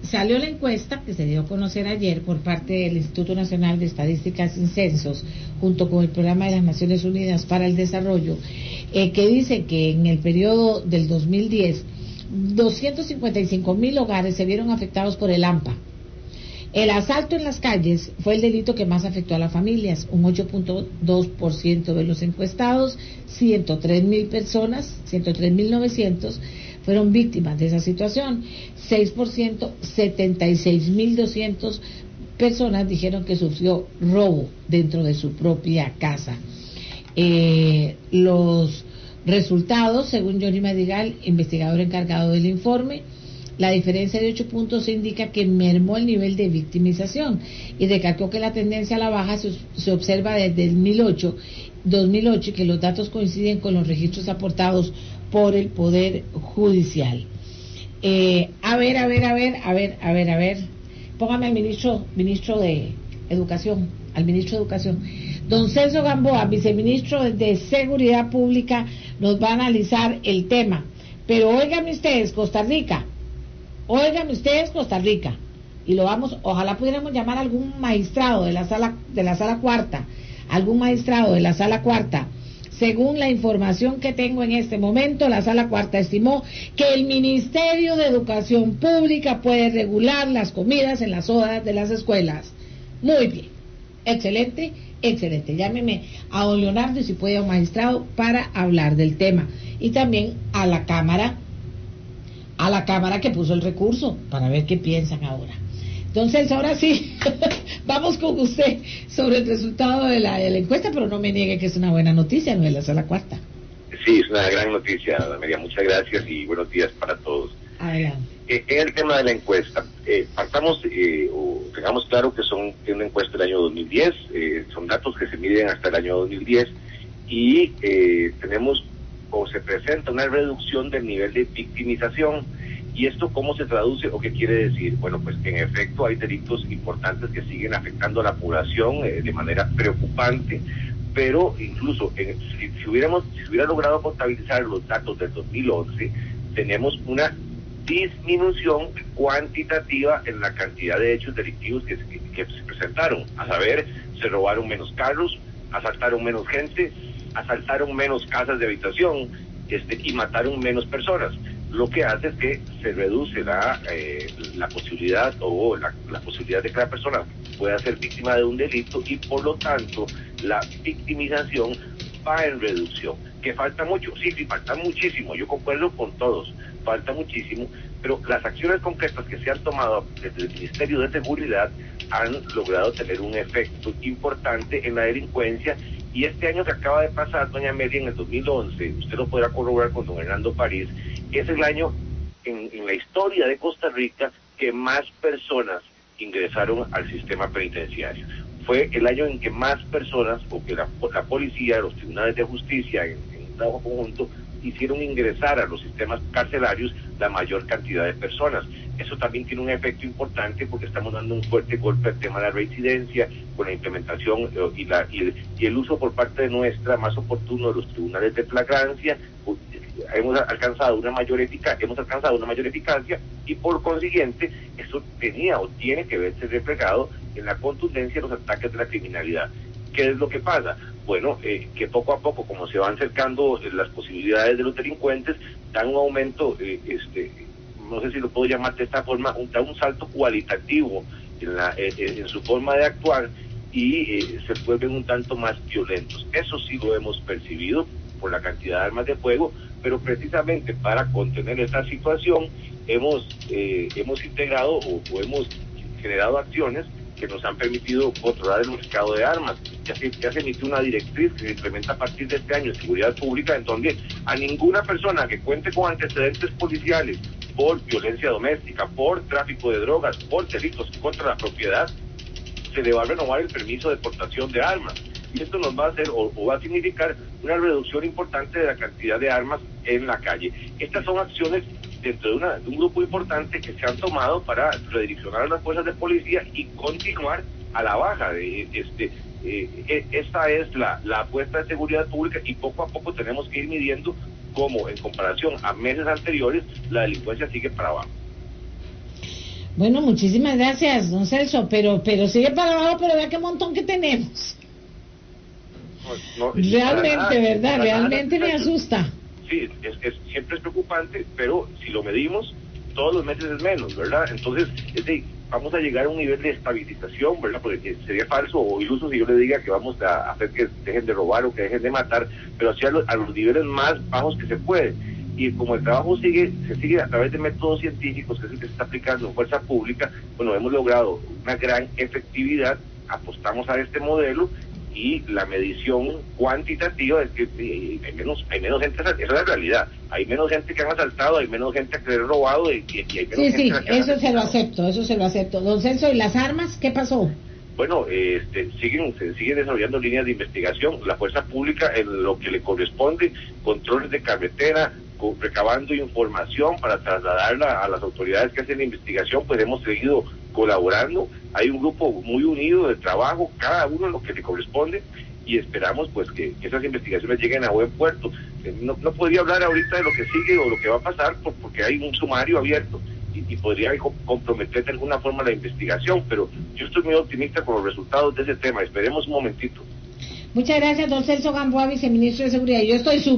salió la encuesta que se dio a conocer ayer por parte del Instituto Nacional de Estadísticas y Censos, junto con el Programa de las Naciones Unidas para el Desarrollo, que dice que en el periodo del 2010, 255.000 hogares se vieron afectados por el AMPA. El asalto en las calles fue el delito que más afectó a las familias, un 8.2% de los encuestados, 103.000 personas, 103.900 fueron víctimas de esa situación, 6%, 76.200 personas dijeron que sufrió robo dentro de su propia casa. Los resultados, según Johnny Madrigal, investigador encargado del informe, la diferencia de 8 puntos indica que mermó el nivel de victimización y recalcó que la tendencia a la baja se observa desde el 2008 y que los datos coinciden con los registros aportados por el Poder Judicial. A ver. Póngame al ministro de Educación, Don Celso Gamboa, viceministro de Seguridad Pública, nos va a analizar el tema. Pero óigame ustedes, Costa Rica, y ojalá pudiéramos llamar a algún magistrado de la sala cuarta, Según la información que tengo en este momento, la sala cuarta estimó que el Ministerio de Educación Pública puede regular las comidas en las horas de las escuelas. Muy bien, excelente. Llámeme a don Leonardo y si puede a un magistrado para hablar del tema. Y también a la Cámara que puso el recurso, para ver qué piensan ahora. Entonces, ahora sí, vamos con usted sobre el resultado de la encuesta, pero no me niegue que es una buena noticia, no es la sala cuarta. Sí, es una gran noticia, Ana María, muchas gracias y buenos días para todos. Adelante. En el tema de la encuesta, tengamos claro que son una encuesta del año 2010, son datos que se miden hasta el año 2010 y tenemos o se presenta una reducción del nivel de victimización. ¿Y esto cómo se traduce o qué quiere decir? Bueno, pues que en efecto hay delitos importantes que siguen afectando a la población de manera preocupante, pero incluso si hubiera logrado contabilizar los datos del 2011, tenemos una disminución cuantitativa en la cantidad de hechos delictivos que se presentaron. A saber, se robaron menos carros, asaltaron menos gente, asaltaron menos casas de habitación y mataron menos personas. Lo que hace es que se reduce la posibilidad la posibilidad de que la persona pueda ser víctima de un delito y por lo tanto la victimización va en reducción. ¿Que falta mucho? Sí, falta muchísimo, yo concuerdo con todos, falta muchísimo, pero las acciones concretas que se han tomado desde el Ministerio de Seguridad han logrado tener un efecto importante en la delincuencia. Y este año que acaba de pasar, doña Amelia, en el 2011, usted lo podrá corroborar con don Hernando París, es el año en la historia de Costa Rica que más personas ingresaron al sistema penitenciario. Fue el año en que más personas, o que la policía, los tribunales de justicia, en un trabajo conjunto, hicieron ingresar a los sistemas carcelarios la mayor cantidad de personas. Eso también tiene un efecto importante porque estamos dando un fuerte golpe al tema de la reincidencia con la implementación y el uso por parte de nuestra más oportuno de los tribunales de flagrancia. Hemos alcanzado una mayor eficacia y por consiguiente eso tenía o tiene que verse reflejado en la contundencia de los ataques de la criminalidad. ¿Qué es lo que pasa? Bueno, que poco a poco, como se van acercando las posibilidades de los delincuentes, dan un aumento, no sé si lo puedo llamar de esta forma, da un salto cualitativo en su forma de actuar y se vuelven un tanto más violentos. Eso sí lo hemos percibido por la cantidad de armas de fuego, pero precisamente para contener esta situación hemos integrado o hemos generado acciones que nos han permitido controlar el mercado de armas. Ya se emitió una directriz que se implementa a partir de este año en seguridad pública, en donde a ninguna persona que cuente con antecedentes policiales por violencia doméstica, por tráfico de drogas, por delitos contra la propiedad, se le va a renovar el permiso de portación de armas. Y esto nos va a hacer o va a significar una reducción importante de la cantidad de armas en la calle. Estas son acciones dentro de un grupo importante que se han tomado para redireccionar a las fuerzas de policía y continuar a la baja. Esta es la apuesta de seguridad pública y poco a poco tenemos que ir midiendo cómo en comparación a meses anteriores la delincuencia sigue para abajo. Bueno, muchísimas gracias, don Celso, pero sigue para abajo, pero vea qué montón que tenemos. Realmente, ¿verdad? Realmente me asusta. Sí, siempre es preocupante, pero si lo medimos, todos los meses es menos, ¿verdad? Entonces, vamos a llegar a un nivel de estabilización, ¿verdad? Porque sería falso o iluso si yo le diga que vamos a hacer que dejen de robar o que dejen de matar, pero así a los niveles más bajos que se puede. Y como el trabajo se sigue a través de métodos científicos, que es el que se está aplicando en fuerza pública, bueno, hemos logrado una gran efectividad, apostamos a este modelo, y la medición cuantitativa es que hay menos gente, esa es la realidad, hay menos gente que han asaltado, hay menos gente que ha robado y hay menos gente sí, que eso se lo acepto. Don Celso, ¿y las armas qué pasó? Bueno, se siguen desarrollando líneas de investigación, la fuerza pública en lo que le corresponde, controles de carretera, recabando información para trasladarla a las autoridades que hacen la investigación, pues hemos seguido colaborando, hay un grupo muy unido de trabajo, cada uno en lo que le corresponde, y esperamos pues que esas investigaciones lleguen a buen puerto. No podría hablar ahorita de lo que sigue o lo que va a pasar porque hay un sumario abierto y podría comprometer de alguna forma la investigación, pero yo estoy muy optimista con los resultados de ese tema. Esperemos un momentito. Muchas gracias, don Celso Gamboa, viceministro de Seguridad. Yo estoy